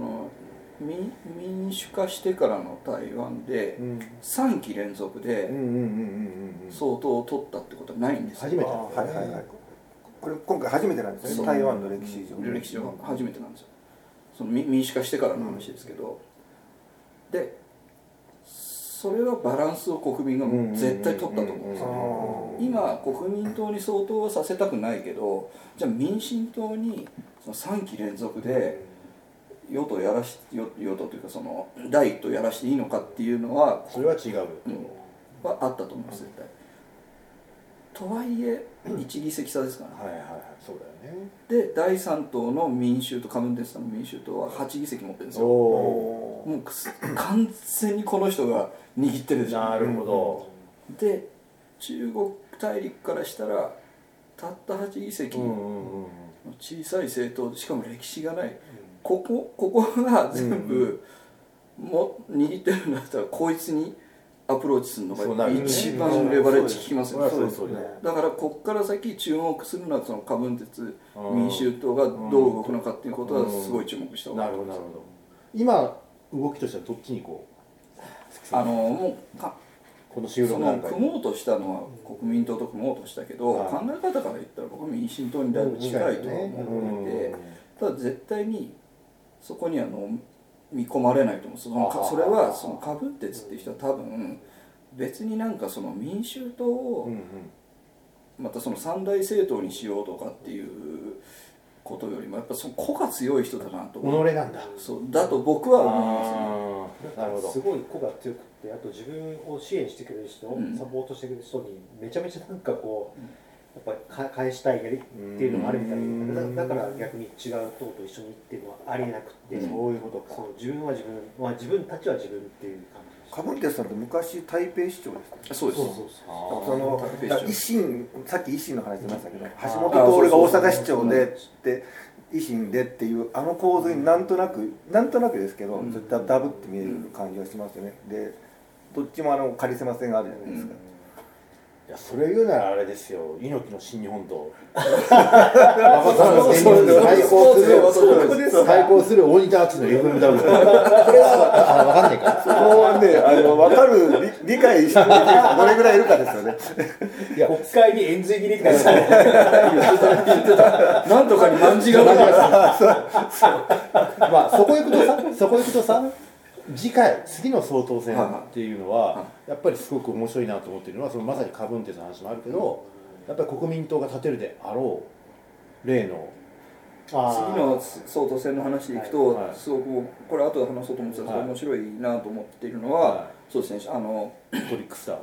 民主化してからの台湾で3期連続で総統を取ったってことはないんですよ。 初めて。 これ今回初めてなんですね。台湾の歴史上。 歴史上初めてなんですよ。その民主化してからの話ですけど、でそれはバランスを国民が絶対取ったと思うんですよね。今国民党に相当はさせたくないけど、じゃあ民進党にその3期連続で与党というかその第一党やらしていいのかっていうのは、 それは違う、 はあったと思います絶対。とはいえ1議席差ですからね。 そうだよね。 で第3党の民衆党、柯文哲さんの民衆党は8議席持ってるんですよ。もう完全にこの人が握ってるでしょ。 なるほど。 で中国大陸からしたらたった8議席の小さい政党で、しかも歴史がない、ここが全部握ってるんだったらこいつにアプローチするのが一番レバレッジ効きますよね。だからこっから先注目するのはその柯文哲民衆党がどう動くのかっていうことはすごい注目した方がいいと思います。 今動きとしてはどっちにこうもうこの収録なんか組もうとしたのは国民党と組もうとしたけど、考え方から言ったら僕は民進党にだいぶ近いとは思っていて、ただ絶対にそこには見込まれないと思う。それはその柯文哲っていう人は多分別になんかその民衆党をまたその三大政党にしようとかっていうことよりもやっぱその個が強い人だなと思う。 己なんだ。 そうだと僕は思いますね。 なるほど。すごい個が強くて、あと自分を支援してくれる人、サポートしてくれる人にめちゃめちゃなんかこう、やっぱり返したいやりっていうのもあるみたいな。だから逆に違う党と一緒にっていうのはありえなくて、 そういうことか。 そう自分は自分、自分たちは自分っていう感じ。 柯文哲さんって昔台北市長ですか。 そうです。 維新、さっき維新の話出ましたけど、橋本徹が大阪市長でって維新でっていうあの構図になんとなくですけど、絶対ダブって見える感じがしますよね。でどっちもカリスマ性があるじゃないですか。 いや、それ言うならあれですよ、猪木の新日本と馬場さんの現実に対抗する大仁田敦の FMW、 これは分かんないか。 そこはね、分かる理解してる人がどれぐらいいるかですよね。 いや、国会に円髄切りって書いてなんとかに漢字がない。 まあそこ行くとさ次の総統選っていうのはやっぱりすごく面白いなと思っているのは、そのまさに柯文哲の話もあるけど、やっぱり国民党が立てるであろう例の次の総統選の話でいくと、すごくこれ後で話そうと思ってたんですけど面白いなと思っているのは、 そうですねトリックスター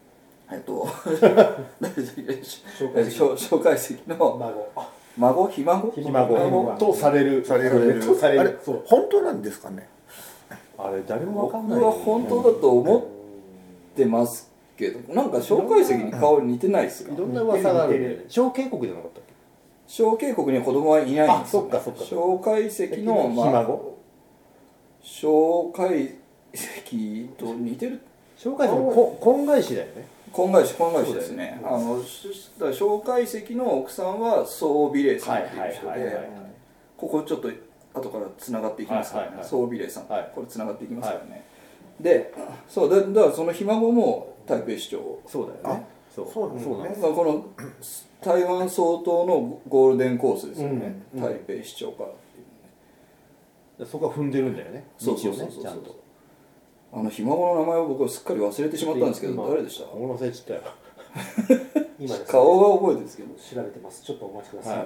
蒋介石の孫ひ孫とされるあれ本当なんですかね。 あれ誰も分かんない。 僕は本当だと思ってますけど、なんか蒋介石に顔似てないですか。 いろんな噂があるんで、蒋警国じゃなかったっけ。 蒋警国には子供はいないんですよ、ね。 そっか蒋介石のひ孫。 蒋介石と似てる。 蒋介石の婚外子だよね。 婚外子ですね。蒋介石の奥さんは宋美齢さんっていう人で、ここちょっと後からつながっていきますからね。宋美齢さん、これつながっていきますからね。で、そうだからそのひ孫も台北市長。 そうだよね。そうなんです。 この台湾総統のゴールデンコースですよね。台北市長からっていうね。 そこは踏んでるんだよね。 そうちゃんと。ひ孫の名前を僕はすっかり忘れてしまったんですけど、誰でした？ 俺も忘れちゃったよ。 今顔は覚えてるんですけど。 調べてます。ちょっとお待ちください。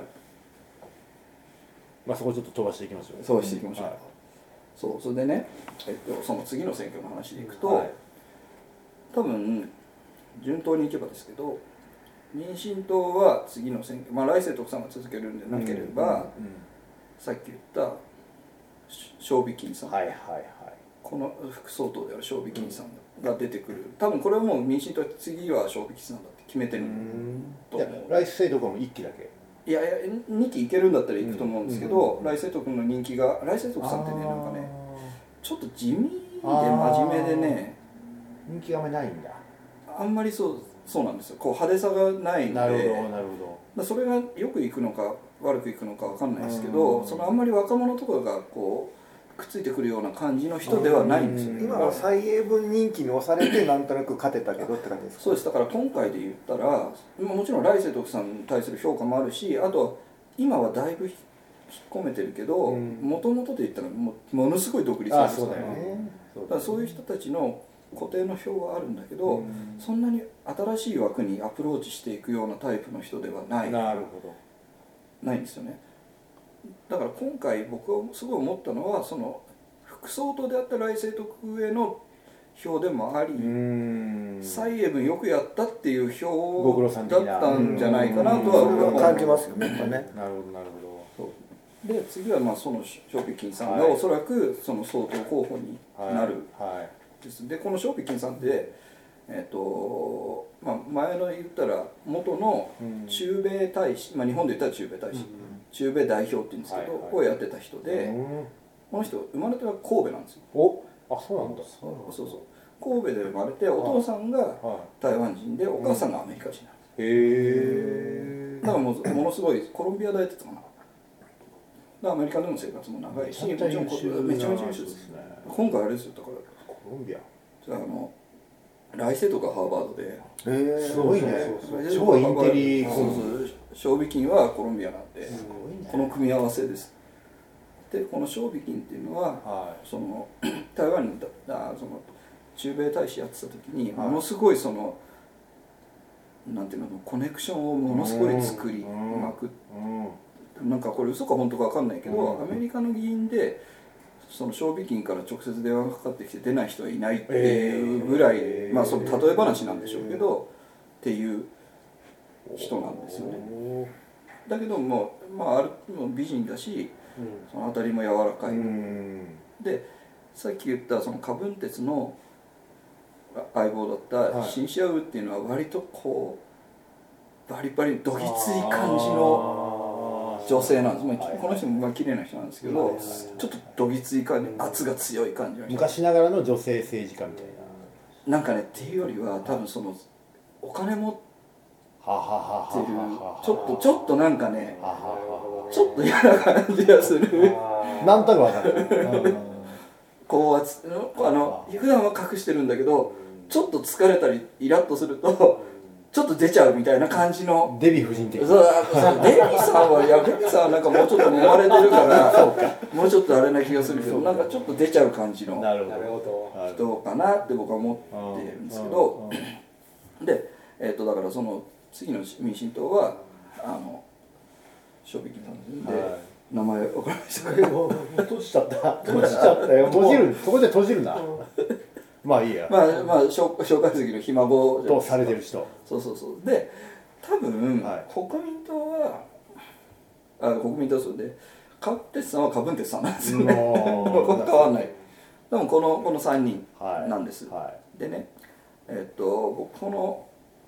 まあそこちょっと飛ばしていきましょう。 飛ばしていきましょう。そう、それでね、その次の選挙の話でいくと、多分順当にいけばですけど、民進党は次の選挙、来世徳さんが続けるんでなければ、さっき言った蕭美琴さん、この副総統である蕭美琴さんが出てくる。多分これはもう民進党は次は蕭美琴さんだって決めてると思う。 来世徳の1期だけ。 いや2期いけるんだったらいくと思うんですけど、来世徳の人気が、来世徳さんってね、なんかね、ちょっと地味で真面目でね、 人気があんまりないんだ。 あんまりそうなんですよ。こう派手さがないので、 なるほど。 それがよくいくのか悪くいくのかわかんないですけど、そのあんまり若者とかがこうくっついてくるような感じの人ではないんですよね。 今は蔡英文人気に押されてなんとなく勝てたけどって感じですか。 そうです。だから今回で言ったら、もちろん来世徳さんに対する評価もあるし、あと今はだいぶ引っ込めてるけど、もともとで言ったらものすごい独立ですから、だからそういう人たちの固定の票はあるんだけど、そんなに新しい枠にアプローチしていくようなタイプの人ではない。ないんですよね。だから今回僕はすごい思ったのは、その副総統であった来世徳への票でもあり、蔡英文よくやったっていう票だったんじゃないかなとは感じますよね。 なるほど。 で次はその蕭美琴さんがおそらくその総統候補になるです。でこの蕭美琴さんって前の言ったら元の駐米大使、日本で言ったら駐米大使、駐米代表って言うんですけど、ここをやってた人で、この人生まれたのは神戸なんですよ。 そうなんだ。 そう神戸で生まれて、お父さんが台湾人でお母さんがアメリカ人なんです。だからものすごいコロンビア大って言ったかな。アメリカでの生活も長いし、もちろんめちゃめちゃ優秀です。今回あれですよ、だからコロンビア来世とかハーバードで、 すごいね。超インテリ。 蕭美琴はコロンビアなんで、この組み合わせです。でこの蕭美琴っていうのは、その台湾にその駐米大使やってた時に、ものすごいそのなんていうの、コネクションをものすごい作りまくって、なんかこれ嘘か本当か分かんないけど、アメリカの議員でその蕭美琴から直接電話がかかってきて出ない人はいないっていうぐらい、その例え話なんでしょうけど、っていう人なんですよね。だけども美人だし、その当たりも柔らかい。でさっき言ったそのカブンテツの相棒だったシンシアウっていうのは割とこうバリバリどぎつい感じの女性なんです。この人も綺麗な人なんですけど、ちょっとどぎつい感じ、圧が強い感じの人。 昔ながらの女性政治家みたいな。なんかねっていうよりは多分そのお金持ってる、ちょっとなんかね、ちょっと嫌な感じがする。 なんとなくわかる。 高圧普段は隠してるんだけど、ちょっと疲れたりイラッとするとちょっと出ちゃうみたいな感じの。 デヴィ夫人的な。 デヴィさんはなんかもうちょっと揉まれてるからもうちょっとあれな気がするけど、なんかちょっと出ちゃう感じの人かなって僕は思ってるんですけど、でだからその次の民進党は蕭美琴さんで。名前分かりましたか？ 閉じちゃったよ。 そこで閉じるな。 まあいいや、 まあ蒋介石のひ孫とされてる人、 そうで多分、 はい、 国民党は国民党そうでカブンテツさんはカブンテツさんなんですよね変わんない。でもこの3人なんです、 はいはい、 でね僕この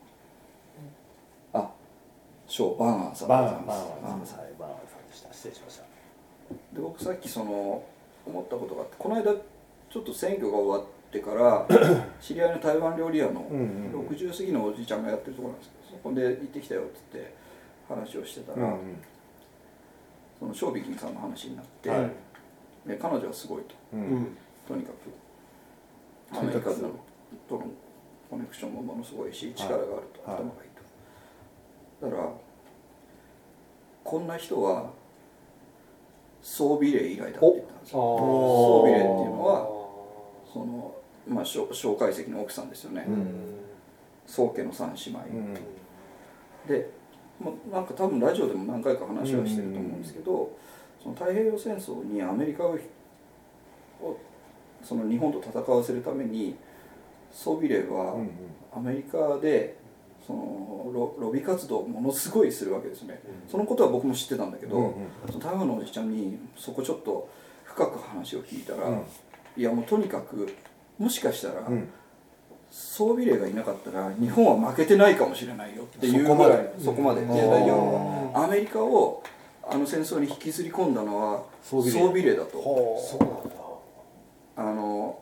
ショーバーンアンさんバーンさんでした。失礼しました。 で僕さっき思ったことがあって、この間ちょっと選挙が終わってから知り合いの台湾料理屋の60過ぎのおじいちゃんがやってるところなんですけど、そこで行ってきたよって言って話をしてたら、そのショービキンさんの話になって、はい、で彼女はすごいと、とにかくアメリカとのコネクションもものすごいし力があると、頭がいいと。だからこんな人はソービレ以来だって言ったんですよ。ソービレっていうのは蒋介石の奥さんですよね、宗家の3姉妹、でなんか多分ラジオでも何回か話はしてると思うんですけど、その太平洋戦争にアメリカをその日本と戦わせるためにソービレはアメリカでそのロビー活動をものすごいするわけですね、そのことは僕も知ってたんだけど、その台湾のおじちゃんにそこちょっと深く話を聞いたら、いやもうとにかくもしかしたら、ソービレがいなかったら日本は負けてないかもしれないよっていうぐらい、そこまでアメリカをあの戦争に引きずり込んだのはソービレだと。そうなんだ。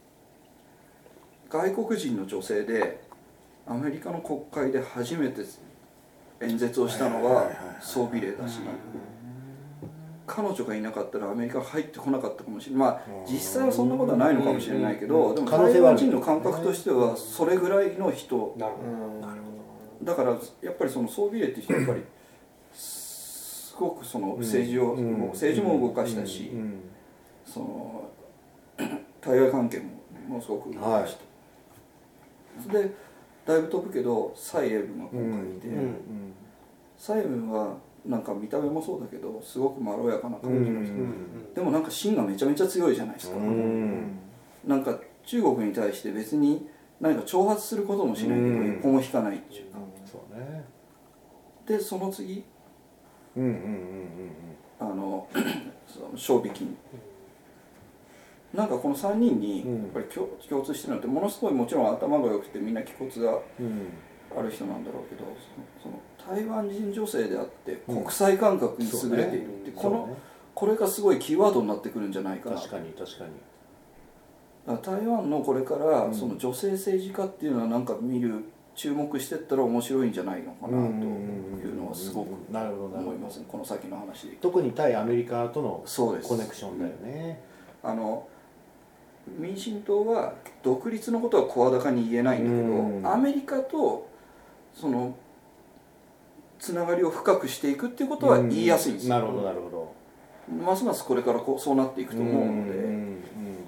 外国人の女性でアメリカの国会で初めて演説をしたのはソービレだし、彼女がいなかったらアメリカ入ってこなかったかもしれない。まあ実際はそんなことはないのかもしれないけど、でも台湾人の感覚としてはそれぐらいの人だから、やっぱりそのソービレっていう人はやっぱりすごくその政治も動かしたし、その対外関係もすごく動かした。でだいぶ飛ぶけど蔡英文が今回いて、蔡英文はなんか見た目もそうだけどすごくまろやかな感じの人、でもなんか芯がめちゃめちゃ強いじゃないですか。なんか中国に対して別に何か挑発することもしないけど一歩も引かないっていうか、そうね。でその次蒋美金、なんかこの3人にやっぱり共通してるのってものすごいもちろん頭が良くてみんな気骨がある人なんだろうけど、その台湾人女性であって国際感覚に優れているって、これがすごいキーワードになってくるんじゃないかな。確かに台湾のこれからその女性政治家っていうのはなんか注目していったら面白いんじゃないのかなというのはすごく思いますね、この先の話で。 特に対アメリカとのコネクションだよね。 民進党は独立のことは声高に言えないんだけど、アメリカとそのつながりを深くしていくっていうことは言いやすいんですよ。 なるほど。 ますますこれからそうなっていくと思うので、 確かに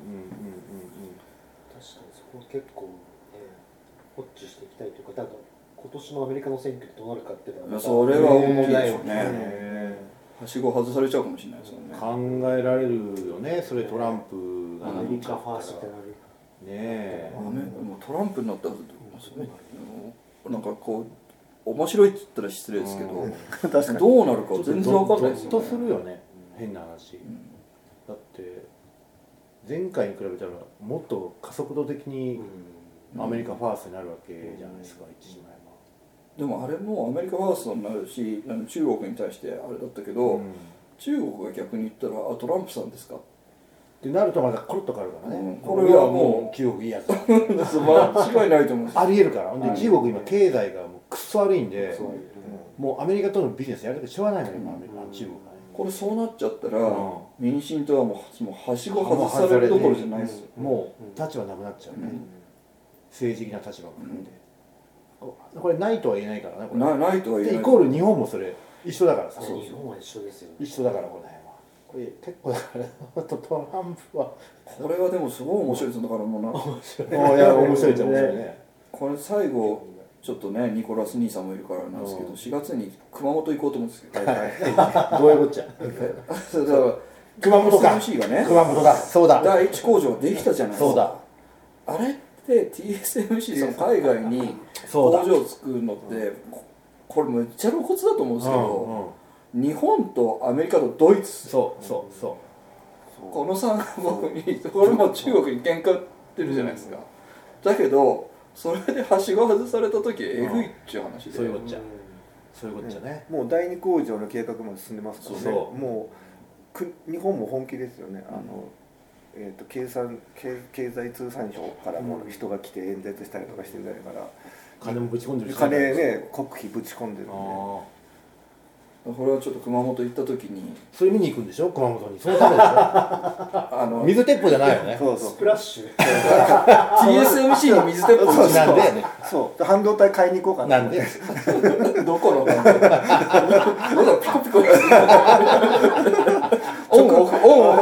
そこは結構ウォッチしていきたいというか、ただ今年のアメリカの選挙ってどうなるかっていうのはそれは大きいでしょうね。はしご外されちゃうかもしれないですよね。 考えられるよね、それトランプがアメリカファーストってなるねえ。 もうトランプになったらなんかこう面白いって言ったら失礼ですけど、どうなるか全然分かんないですよね。 ゾッとするよね、変な話。だって前回に比べたらもっと加速度的にアメリカファーストになるわけじゃないですか、言ってしまえば。 でもあれもアメリカファーストになるし、中国に対してあれだったけど、中国が逆に言ったらトランプさんですかってなるとまたコロッと変わるからね、 これはもう中国いいやつだ間違いないと思うんですよ。 ありえるから。で中国今経済がもうくっそ悪いんで、もうアメリカとのビジネスやるだけしょうがないのよ、今中国はね。 これそうなっちゃったら、民進党はもうはしご外されるどころじゃないですよ。 もう立場なくなっちゃうね、政治的な立場があるんで。これないとは言えないからね。 ないとは言えない。 イコール日本もそれ一緒だからさ。 日本は一緒ですよね。 一緒だからこの辺は。これ結構だからトランプはこれはでもすごい面白いです。だからもう面白い。 いや面白いじゃん面白いね。 これ最後ちょっとねニコラス兄さんもいるからなんですけど、4月に熊本行こうと思うんですけど。 どういうこっちゃ。だから熊本か。MC がね。 熊本だ。そうだ。 第一工場ができたじゃないですか。 そうだ。 あれって TSMC その海外にそうだ工場を作るのってこれめっちゃ露骨だと思うんですけど、日本とアメリカとドイツ、 そうこの3国にこれも中国に喧嘩売ってるじゃないですか、だけどそれではしご外された時えぐいっちゅう話で、 そういうこっちゃそういうこっちゃね、 もう第2工場の計画まで進んでますからね。 そうもう日本も本気ですよね。経済通産省からも人が来て演説したりとかしてるぐらいから、 金もぶち込んでるし金ね、国費ぶち込んでるんで。 これはちょっと熊本行った時にそれ見に行くんでしょ、熊本に。そのためでしょ水鉄砲じゃないよね。 そうそうスプラッシュ TSMC に水鉄砲なんでそう半導体買いに行こうかな。 なんでどこのまだピコピコオンオフ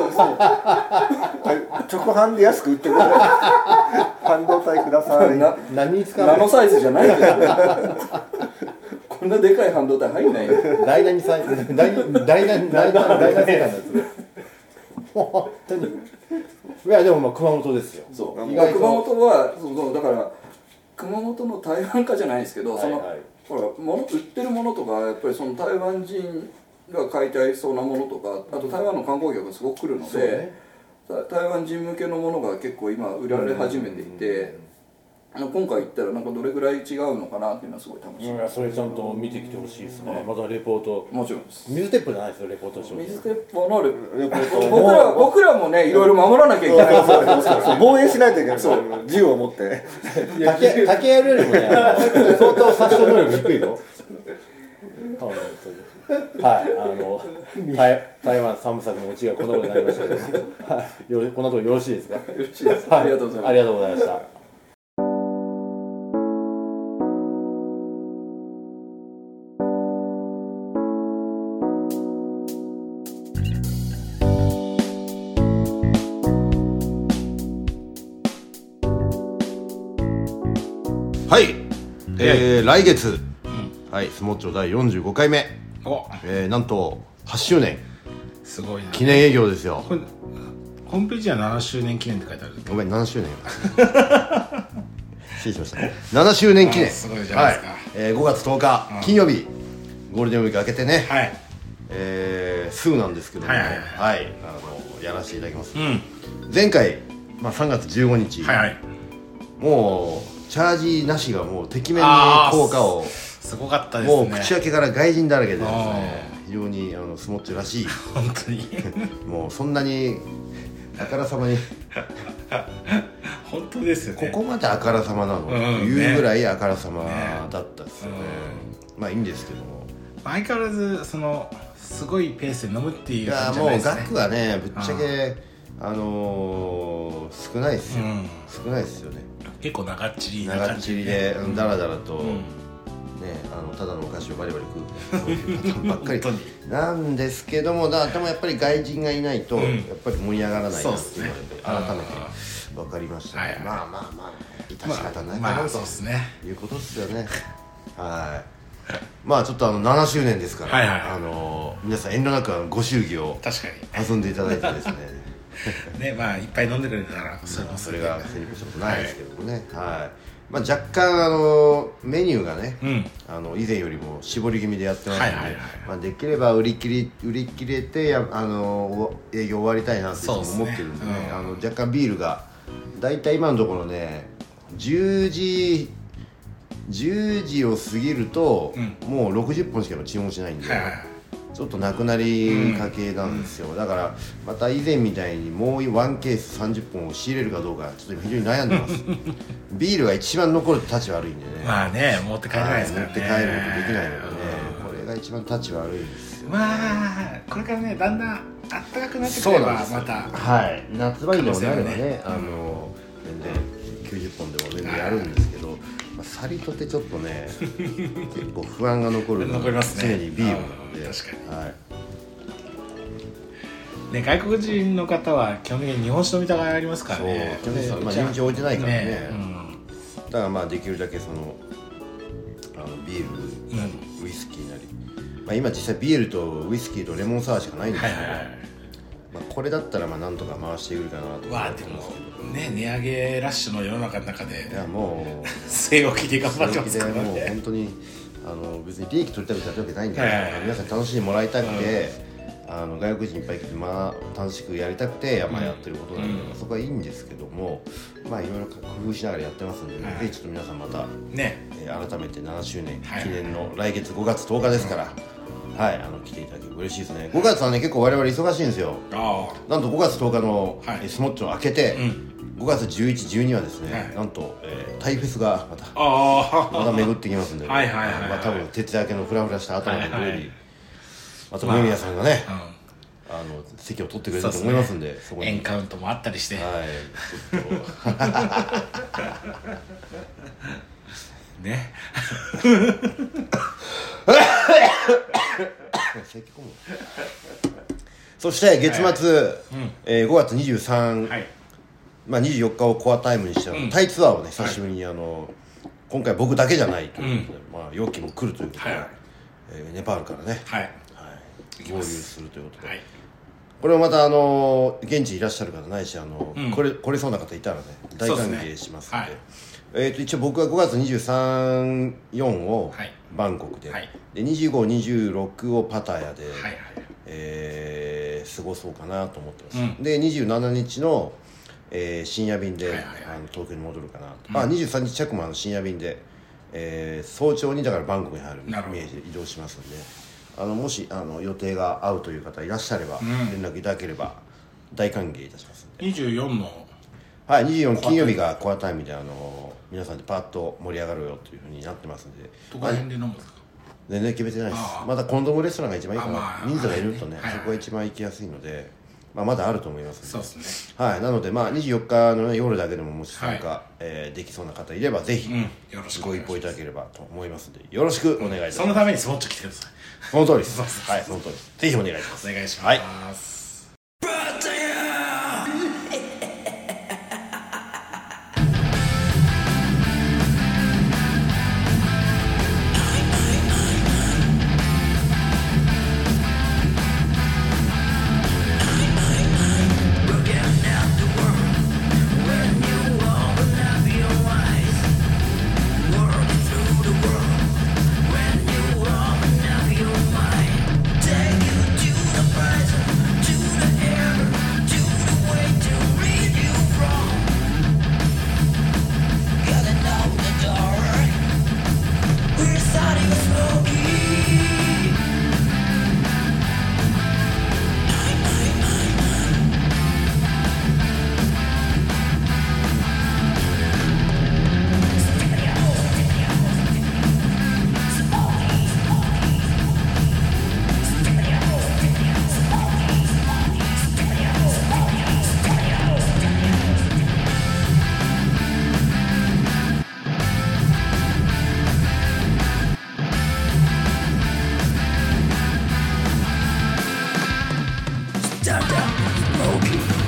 直販で安く売ってくれる半導体ください。 何に使うの。 ナノサイズじゃないけどこんなでかい半導体入んないよ。 大々世界のやつ本当に。いやでもまあ熊本ですよ。 そう意外と熊本はそうだから熊本の台湾化じゃないですけど、 はいはい、 そのほら売ってるものとかやっぱりその台湾人が買いたいそうなものとか、あと台湾の観光客がすごく来るので、ね、台湾人向けのものが結構今売られ始めていて、今回行ったらなんかどれぐらい違うのかなっていうのはすごい楽しみ。 それちゃんと見てきてほしいですね。またレポート。 もちろんです。 水鉄砲じゃないですよ、レポートしてほしい。 水鉄砲のレポート僕らもねいろいろ守らなきゃいけないそう防衛しないといけない。そう銃を持って竹やるよりもね相当殺傷能力低いよ。はい、台湾3部作のオチがこんなことになりましたけど、こんなところよろしいですか。 よろしいです。ありがとうございます。 ありがとうございました。はい、来月、はい、スモッチョ第45回目、なんと8周年すごいな、 記念営業ですよ。 これホームページには7周年記念って書いてある。 ごめん、7周年失礼しました。7周年記念、 すごいじゃないですか。 はい、5月10日、金曜日、ゴールデンウィーク明けてね、 はい、 すぐなんですけども、 はいやらせていただきます。 うん、 前回、3月15日、 はいはい、 もうチャージなしがもうてきめんに効果を、 すごかったですね。 もう口開けから外人だらけでですね、非常にスモッチョらしい本当にもうそんなにあからさまに本当ですよね。 ここまであからさまなの、というぐらいあからさまだったですよね。まあいいんですけども、 相変わらずすごいペースで飲むっていう感じじゃもうないですね。 額はねぶっちゃけ少ないですよ、少ないですよね。 結構長っちり長っちりでだらだらと、ただのお菓子をバリバリ食うそういうパターンばっかりなんですけども、でもやっぱり外人がいないとやっぱり盛り上がらないなっていうので改めて分かりましたね。まあ致し方ないかなということですよね。はい。まあちょっと7周年ですから、皆さん遠慮なくご祝儀を遊んでいただいてですねね、まあいっぱい飲んでくれたらそれがセリフしたことないですけどもね。はい。まあ、若干メニューがね、以前よりも絞り気味でやってますので、できれば売り切れて営業終わりたいなって思ってるんでね、若干ビールがだいたい今のところね10時を過ぎると、もう60本しか注文しないんで、ちょっとなくなりかけなんですよ。だからまた以前みたいにもう1ケース30本を仕入れるかどうかちょっと非常に悩んでますビールが一番残ると立ち悪いんでね。 まあね、持って帰れないですからね。 持って帰ることできないのでね、これが一番立ち悪いんですよ。 まあこれからねだんだんあったかくなってくればまた、 はい、夏場にでもなればね、全然90本でも全然やるんですけど、さりとてちょっとね結構不安が残るのが常にビールなので、 確かに、ね、外国人の方は基本的に日本酒飲みたがりますからね。 そう人気置いてないからね。だからできるだけビール、ウイスキーなり、今実際ビールとウイスキーとレモンサワーしかないんですけど、 これだったらなんとか回していくかなと思ってますけどね、値上げラッシュの世の中の中でいやもう据え置きで頑張ってますからね。 もう本当に別に利益取りたくてやったわけないんで、皆さん楽しんでもらいたくて、外国人いっぱい来て楽しくやりたくてやってることなんで、そこはいいんですけども、いろいろ工夫しながらやってますんで、ぜひちょっと皆さんまた、 ね、 改めて7周年記念の来月5月10日ですから、来ていただけると嬉しいですね。5月はね結構我々忙しいんですよ。なんと5月10日のスモッチを開けて、5月11、12はですね、なんとタイフェスがまた巡ってきますんで、多分徹夜明けのフラフラした頭の上にまた梅宮さんがね、席を取ってくれると思いますんで、そこにエンカウントもあったりして、 ちょっとねそして月末、5月23、24日をコアタイムにしてタイツアーをね久しぶりに今回僕だけじゃないということで、ヨッキーも来るということで、ネパールからね、合流するということで、これもまた現地いらっしゃる方ないし来れそうな方いたらね大歓迎しますので、一応僕は5月23、4をバンコクで、で25、26をパタヤで、過ごそうかなと思ってます、で27日の深夜便で東京に戻るかなと、23日着も深夜便で、早朝にだからバンコクに入るイメージで移動しますので、もし予定が合うという方いらっしゃれば、連絡いただければ大歓迎いたしますので。 24の 24金曜日がコアタイムで皆さんでパッと盛り上がるよというふうになってますんで、 どこら辺で飲むんですか？ 全然決めてないです。まだコンドームレストランが一番いいかな、人数がいるとね、そこが一番行きやすいので、まだあると思いますので、 そうですね、 なので24日の、夜だけでももし参加、できそうな方いればぜひご一報いただければと思いますので、よろしくお願いいたします。 そのためにスモッチ来てください。 その通りです。その通りです。ぜひお願いします。 お願いします。 Stop, smoking.